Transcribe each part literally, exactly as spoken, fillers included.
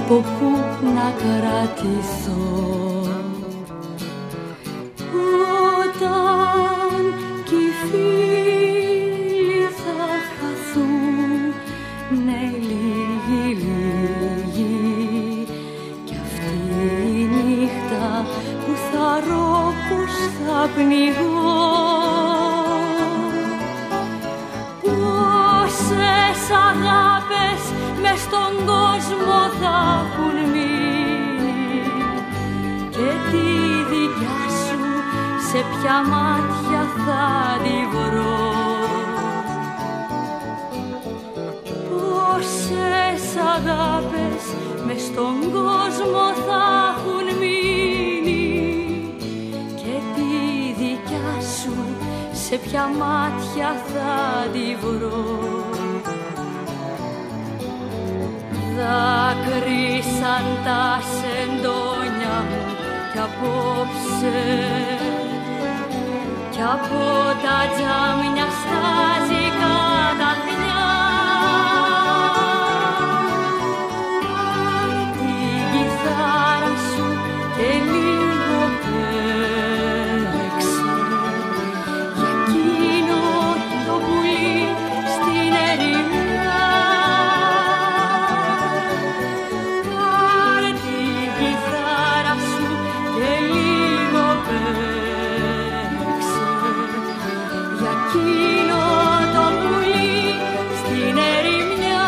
από πού να κρατηθώ. Όταν κι οι φίλοι θα χαθούν, ναι λίγοι λίγοι, κι αυτή η νύχτα που θα ρω πως θα πνιγώ. Πόσες αγάπες μες στον κόσμο θα έχουν μείνει και τη δικιά σου σε ποια μάτια θα τη βρω. Πόσες αγάπες μες στον κόσμο θα έχουν μείνει και τη δικιά σου σε ποια μάτια θα τη βρω. Δάκρυσαν τα σεντόνια μου κι απόψε κι από τα τζάμια στάζει καταθνιά. Την κιθάρα σου και λίγο παίξε για εκείνο το πουλί στην ερημιά. Πάρ' την κιθάρα σου και λίγο παίξε για εκείνο το πουλί στην ερημιά.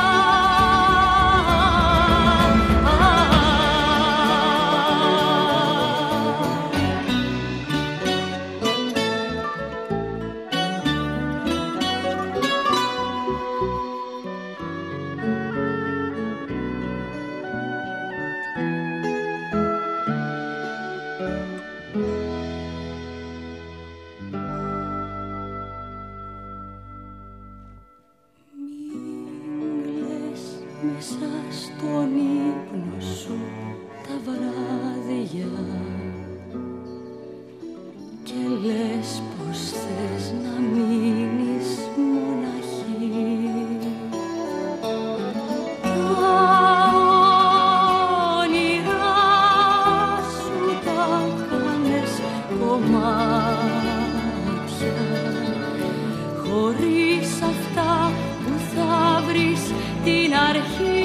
Μέσα στον ύπνο σου τα βράδια και λες πως θες να μείνεις μοναχή. Τα όνειρά σου τα κάνες κομμάτια χωρίς αυτά που θα βρεις την αρχή.